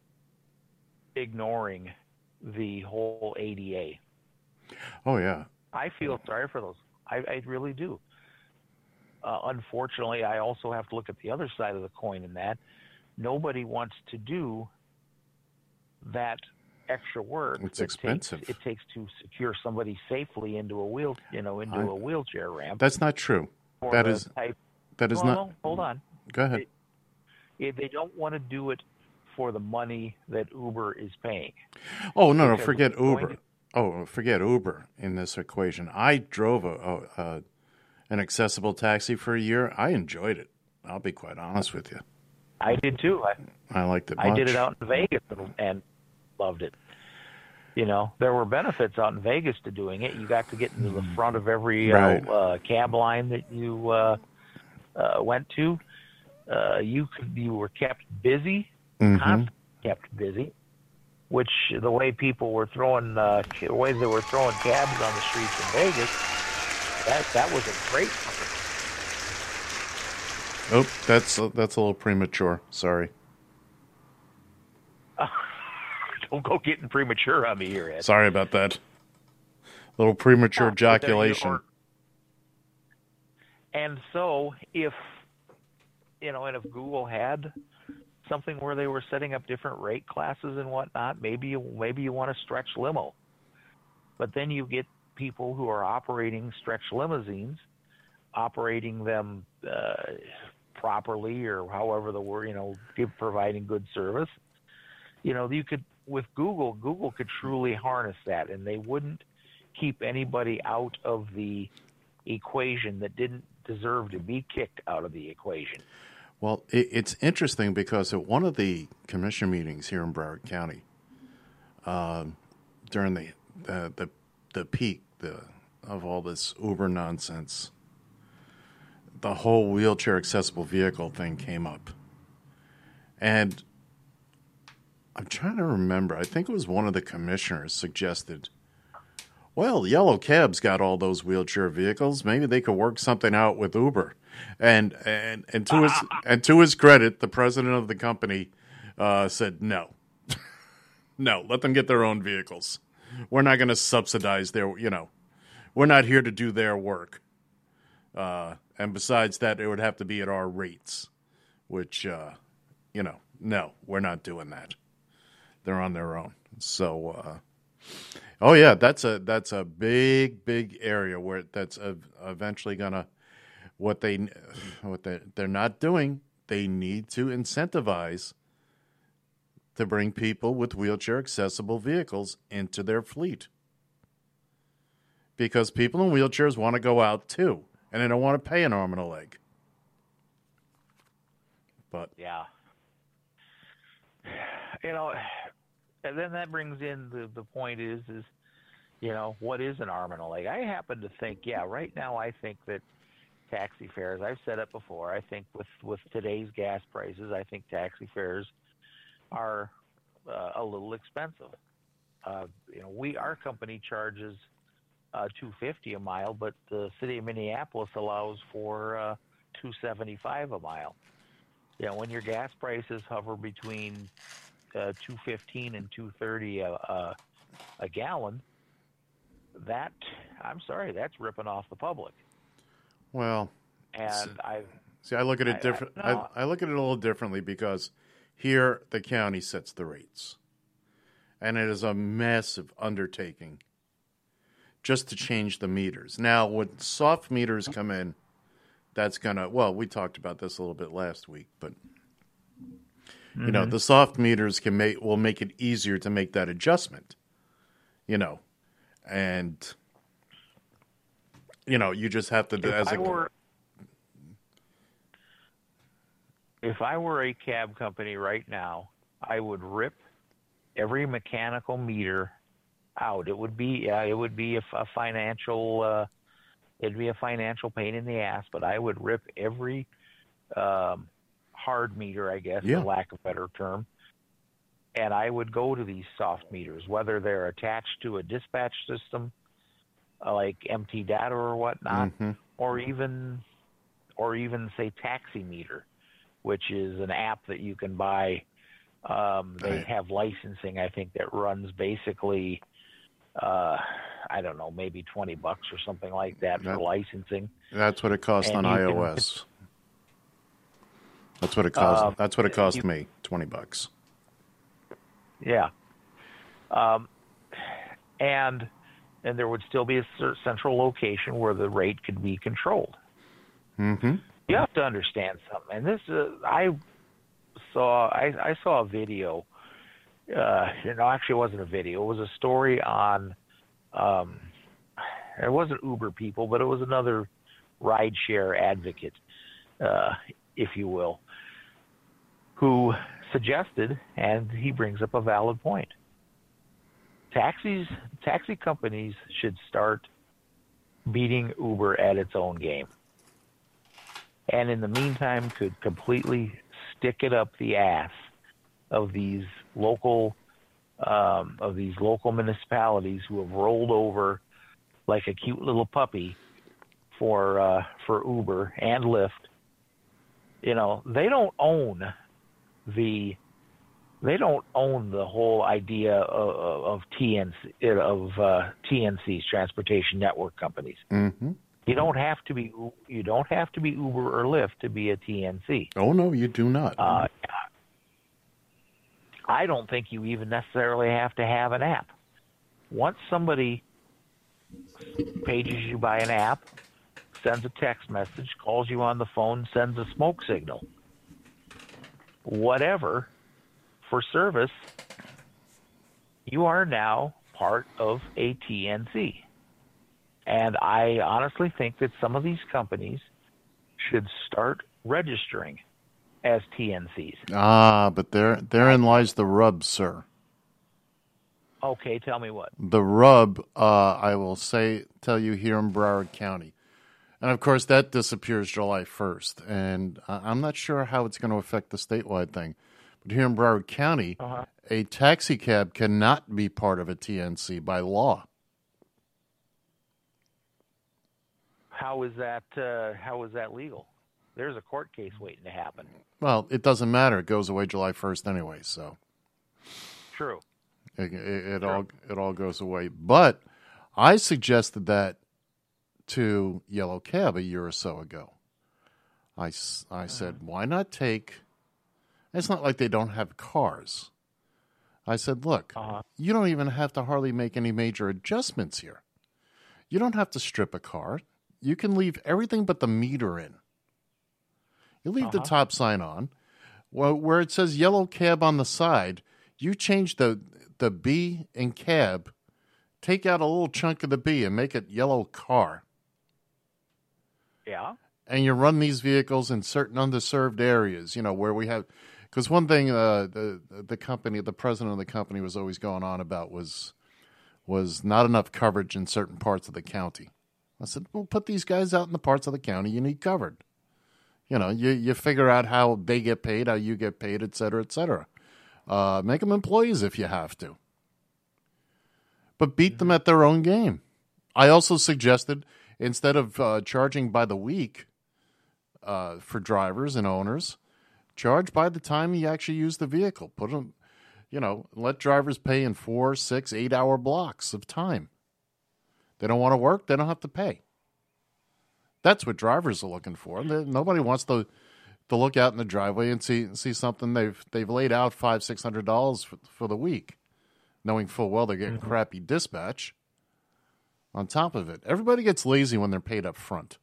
ignoring the whole A D A. Oh yeah. I feel sorry for those. I, I really do. Uh, unfortunately, I also have to look at the other side of the coin in that nobody wants to do that extra work. It's that expensive. Takes, it takes to secure somebody safely into a wheel, you know, into I, a wheelchair ramp. That's not true. That is type, that is well, not. No, hold on. Go ahead. They, they don't want to do it for the money that Uber is paying. Oh no, no, Because forget Uber. to, oh, forget Uber in this equation. I drove a, a, a an accessible taxi for a year. I enjoyed it. I'll be quite honest with you. I did too. I, I liked it much. I did it out in Vegas and, and loved it. You know, there were benefits out in Vegas to doing it. You got to get into the front of every right. uh, uh, cab line that you uh, uh, went to. Uh, you could, you were kept busy, mm-hmm. constantly kept busy. Which the way people were throwing, uh, the way they were throwing cabs on the streets in Vegas, that that was a great. Oh, that's that's a little premature. Sorry. Uh, don't go getting premature on me here, Ed. Sorry about that. A little premature uh, ejaculation. Or, And so if, you know, and if Google had something where they were setting up different rate classes and whatnot, maybe you, maybe you want to stretch limo. But then you get people who are operating stretch limousines, operating them uh, properly or however the word, you know, give, providing good service. You know, you could, with Google, Google could truly harness that, and they wouldn't keep anybody out of the equation that didn't deserve to be kicked out of the equation. Well, it, it's interesting because at one of the commission meetings here in Broward County, um, during the, uh, the the peak the, of all this Uber nonsense, the whole wheelchair accessible vehicle thing came up. And I'm trying to remember, I think it was one of the commissioners suggested, well, Yellow Cab's got all those wheelchair vehicles. Maybe they could work something out with Uber. And and and to his and to his credit, the president of the company uh, said no, no, let them get their own vehicles. We're not going to subsidize their, you know, we're not here to do their work. Uh, and besides that, it would have to be at our rates, which, uh, you know, no, we're not doing that. They're on their own. So, uh, oh yeah, that's a that's a big big area where that's a, eventually gonna. What they what they they're not doing, they need to incentivize to bring people with wheelchair accessible vehicles into their fleet. Because people in wheelchairs want to go out too, and they don't want to pay an arm and a leg. But yeah, you know, and then that brings in the the point is is you know, what is an arm and a leg? I happen to think, yeah, right now I think that taxi fares, I've said it before, I think with, with today's gas prices, I think taxi fares are uh, a little expensive. Uh, you know, we our company charges uh, two hundred fifty dollars a mile, but the city of Minneapolis allows for uh, two hundred seventy-five dollars a mile. You know, when your gas prices hover between uh, two hundred fifteen dollars and two hundred thirty dollars a, a, a gallon, that, I'm sorry, that's ripping off the public. Well, and I see. I look at it different. I, no. I, I look at it a little differently because here the county sets the rates, and it is a massive undertaking just to change the meters. Now, when soft meters come in, that's gonna. Well, we talked about this a little bit last week, but mm-hmm. you know, the soft meters can make will make it easier to make that adjustment. You know, and. You know, you just have to do as I a. Were, if I were a cab company right now, I would rip every mechanical meter out. It would be, yeah, it would be a, a financial, uh, it'd be a financial pain in the ass. But I would rip every um, hard meter, I guess, yeah. for lack of a better term, and I would go to these soft meters, whether they're attached to a dispatch system. Like empty data or whatnot, mm-hmm. or even, or even say Taxi Meter, which is an app that you can buy. Um, they right. have licensing, I think, that runs basically, uh, I don't know, maybe twenty bucks or something like that, that for licensing. That's what it costs and on iOS. Can, that's what it cost. Uh, that's what it cost you, me, twenty bucks. Yeah, um, and. And there would still be a central location where the rate could be controlled. Mm-hmm. You have to understand something. And this, uh, I saw, I, I saw a video. Uh, you know, actually, it wasn't a video. It was a story on. Um, it wasn't Uber people, but it was another rideshare advocate, uh, if you will, who suggested, and he brings up a valid point. Taxis, taxi companies should start beating Uber at its own game. And in the meantime, could completely stick it up the ass of these local, um, of these local municipalities who have rolled over like a cute little puppy for, uh, for Uber and Lyft. You know, they don't own the They don't own the whole idea of, of T N C of uh, T N Cs, transportation network companies. Mm-hmm. You don't have to be you don't have to be Uber or Lyft to be a T N C. Oh no, you do not. Uh, I don't think you even necessarily have to have an app. Once somebody pages you by an app, sends a text message, calls you on the phone, sends a smoke signal, whatever, for service, you are now part of a T N C. And I honestly think that some of these companies should start registering as T N Cs. Ah, but there, therein lies the rub, sir. Okay, tell me what. The rub, uh, I will say, tell you here in Broward County. And, of course, that disappears July first. And uh, I'm not sure how it's going to affect the statewide thing. But here in Broward County, uh-huh. a taxi cab cannot be part of a T N C by law. How is that? Uh, how is that legal? There's a court case waiting to happen. Well, it doesn't matter. It goes away July first anyway. So true. It, it, it all it all goes away. But I suggested that to Yellow Cab a year or so ago. I, I said, mm-hmm. why not take? It's not like they don't have cars. I said, look, uh-huh. you don't even have to hardly make any major adjustments here. You don't have to strip a car. You can leave everything but the meter in. You leave uh-huh. the top sign on. Well, where it says Yellow Cab on the side, you change the the B in cab, take out a little chunk of the B and make it Yellow Car. Yeah. And you run these vehicles in certain underserved areas, you know, where we have, because one thing uh, the the company, the president of the company was always going on about was was not enough coverage in certain parts of the county. I said, well, put these guys out in the parts of the county you need covered. You know, you, you figure out how they get paid, how you get paid, et cetera, et cetera. Uh, make them employees if you have to. But beat mm-hmm. them at their own game. I also suggested, instead of uh, charging by the week uh, for drivers and owners, charge by the time you actually use the vehicle. Put them, you know, let drivers pay in four, six, eight-hour blocks of time. They don't want to work, they don't have to pay. That's what drivers are looking for. Nobody wants to to look out in the driveway and see see something they've they've laid out five six hundred dollars for, for the week, knowing full well they're getting mm-hmm. crappy dispatch. On top of it, everybody gets lazy when they're paid up front.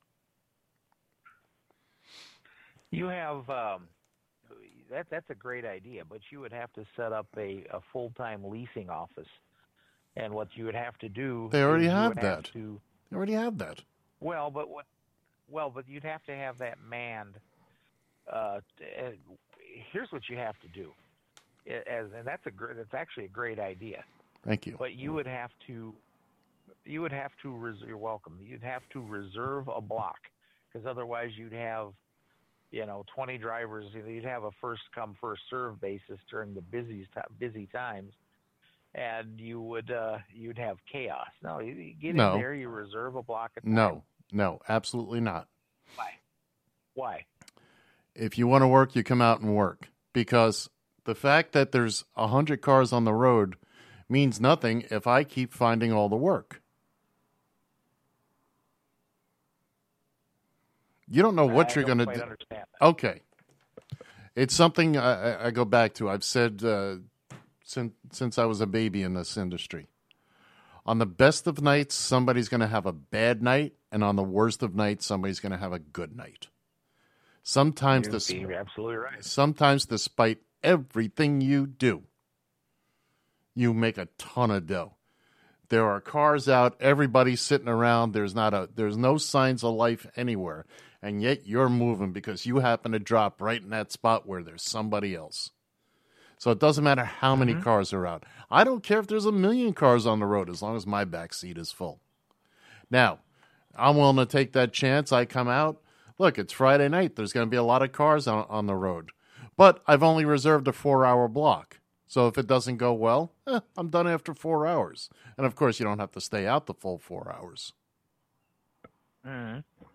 You have um, that that's a great idea, but you would have to set up a, a full time leasing office. And what you would have to do, they already have that. Have to, they already have that. Well, but what? Well, but you'd have to have that manned. Uh, here's what you have to do, as and that's a that's actually a great idea. Thank you. But you would have to, you would have to. Res- you're welcome. You'd have to reserve a block, because otherwise you'd have, you know, twenty drivers. You'd have a first come first serve basis during the busy busy times. And you would uh, you'd have chaos. No, you get no. in there, you reserve a block of time. No, no, absolutely not. Why? Why? If you want to work, you come out and work. Because the fact that there's a hundred cars on the road means nothing if I keep finding all the work. You don't know what I you're going to do. Understand that. Okay, it's something I, I go back to. I've said. Uh, Since, since I was a baby in this industry. On the best of nights, somebody's going to have a bad night, and on the worst of nights, somebody's going to have a good night. Sometimes, You're this, absolutely right. Sometimes, despite everything you do, you make a ton of dough. There are cars out, everybody's sitting around. There's not a, there's no signs of life anywhere, and yet you're moving because you happen to drop right in that spot where there's somebody else. So it doesn't matter how many mm-hmm. cars are out. I don't care if there's a million cars on the road as long as my back seat is full. Now, I'm willing to take that chance. I come out. Look, it's Friday night. There's going to be a lot of cars on, on the road. But I've only reserved a four-hour block. So if it doesn't go well, eh, I'm done after four hours. And, of course, you don't have to stay out the full four hours. Mm-hmm.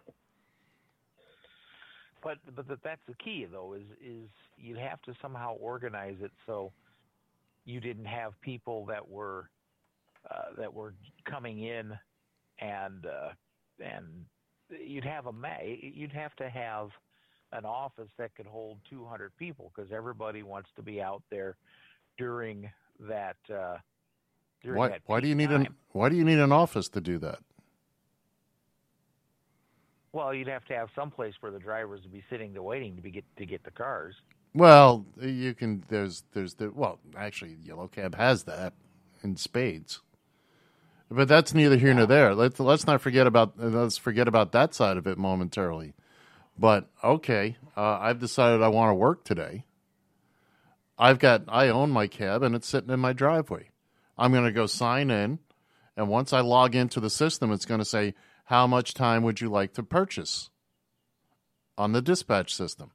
But but that's the key, though, is is you'd have to somehow organize it so you didn't have people that were uh, that were coming in and uh, and you'd have a ma- you'd have to have an office that could hold two hundred people because everybody wants to be out there during that. Uh, during Why? that Why do peak you need time. an Why do you need an office to do that? Well, you'd have to have some place for the drivers to be sitting to waiting to be get to get the cars. Well, you can. There's there's the well, actually, Yellow Cab has that in spades. But that's neither here nor there. Let's let's not forget about let's forget about that side of it momentarily. But okay, uh, I've decided I want to work today. I've got I own my cab and it's sitting in my driveway. I'm going to go sign in, and once I log into the system, it's going to say, how much time would you like to purchase on the dispatch system?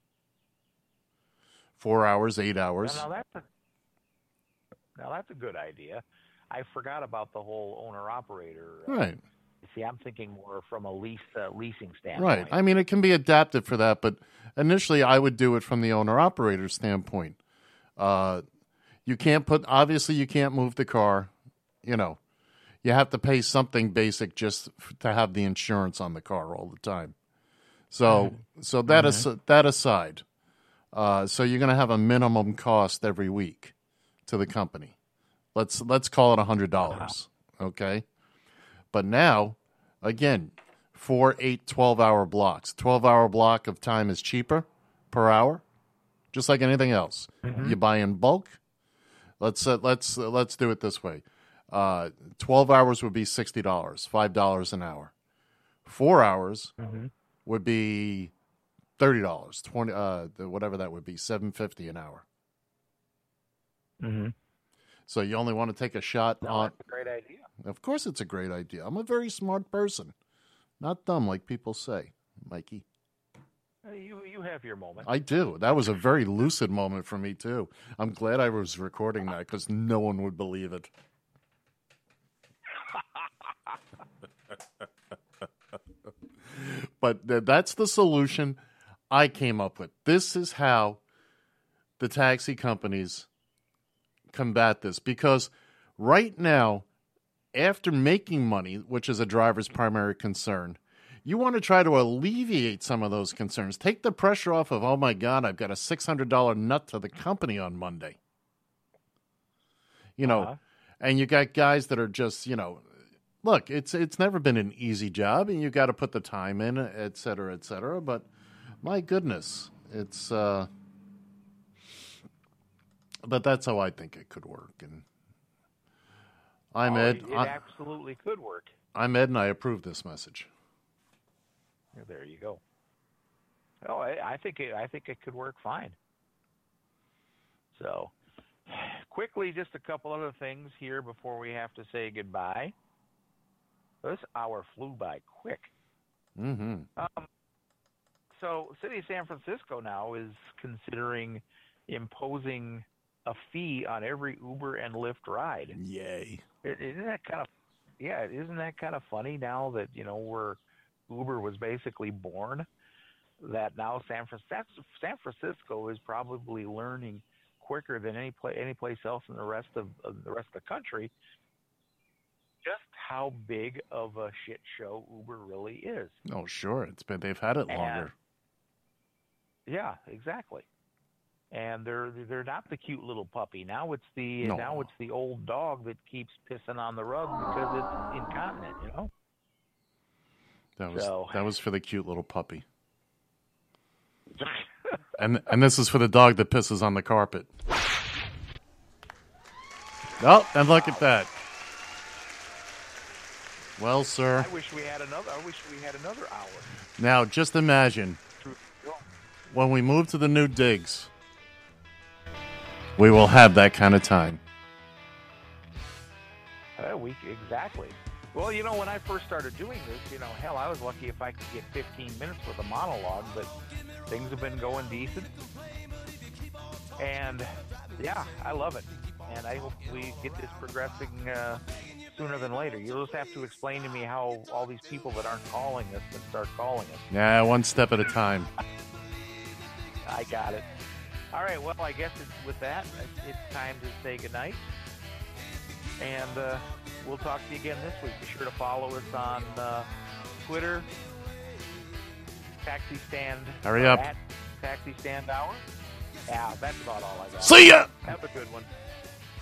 Four hours, eight hours. Now, now that's a, now that's a good idea. I forgot about the whole owner-operator. Uh, Right. See, I'm thinking more from a lease uh, leasing standpoint. Right. I mean, it can be adapted for that, but initially I would do it from the owner-operator standpoint. Uh, you can't put, obviously you can't move the car, you know. You have to pay something basic just f- to have the insurance on the car all the time. So, so that is that aside, uh, so you're going to have a minimum cost every week to the company. Let's let's call it a hundred dollars, okay? But now, again, four, eight, twelve-hour blocks. Twelve-hour block of time is cheaper per hour, just like anything else. You buy in bulk. Let's uh, let's uh, let's do it this way. Uh, twelve hours would be sixty dollars, five dollars an hour. Four hours Mm-hmm. would be thirty dollars, twenty uh, whatever that would be, seven fifty an hour. Mm-hmm. So you only want to take a shot No, on. that's a great idea. Of course, it's a great idea. I'm a very smart person, not dumb like people say, Mikey. Uh, You you have your moment. I do. That was a very lucid moment for me too. I'm glad I was recording that because no one would believe it. But th- that's the solution I came up with. This is how the taxi companies combat this. Because right now, after making money, which is a driver's primary concern, you want to try to alleviate some of those concerns. Take the pressure off of, oh my God, I've got a six hundred dollars nut to the company on Monday. You know, Uh-huh. and you got guys that are just, you know, look, it's it's never been an easy job, and you got to put the time in, et cetera, et cetera. But my goodness, it's, uh, but that's how I think it could work. And I'm Oh, Ed. It, it I, absolutely could work. I'm Ed, and I approve this message. There you go. Oh, I, I think it, I think it could work fine. So, quickly, just a couple other things here before we have to say goodbye. This hour flew by quick. Mm-hmm. Um, so, City of San Francisco now is considering imposing a fee on every Uber and Lyft ride. Yay. It- Isn't that kind of, yeah? Isn't that kind of funny now that you know where Uber was basically born? That now San Francisco, San Francisco is probably learning quicker than any place any place else in the rest of, of the rest of the country just how big of a shit show Uber really is. Oh, sure. It's been they've had it longer. Yeah, exactly. And they're they're not the cute little puppy. Now it's the No. now it's the old dog that keeps pissing on the rug because it's incontinent. You know. That was So- that was for the cute little puppy. And and this is for the dog that pisses on the carpet. Oh, and look at that. Well, sir. I wish we had another. I wish we had another hour. Now, just imagine when we move to the new digs, we will have that kind of time. Uh, we exactly. Well, you know, when I first started doing this, you know, hell, I was lucky if I could get fifteen minutes with a monologue, but things have been going decent. And yeah, I love it. And I hope we get this progressing uh, sooner than later. You'll just have to explain to me how all these people that aren't calling us can start calling us. Yeah, one step at a time. I got it. All right, well, I guess it's, with that, it's- it's time to say goodnight. And uh, we'll talk to you again this week. Be sure to follow us on uh, Twitter, taxi stand. Hurry or up. At taxi stand hour. Yeah, that's about all I got. See ya! Have a good one.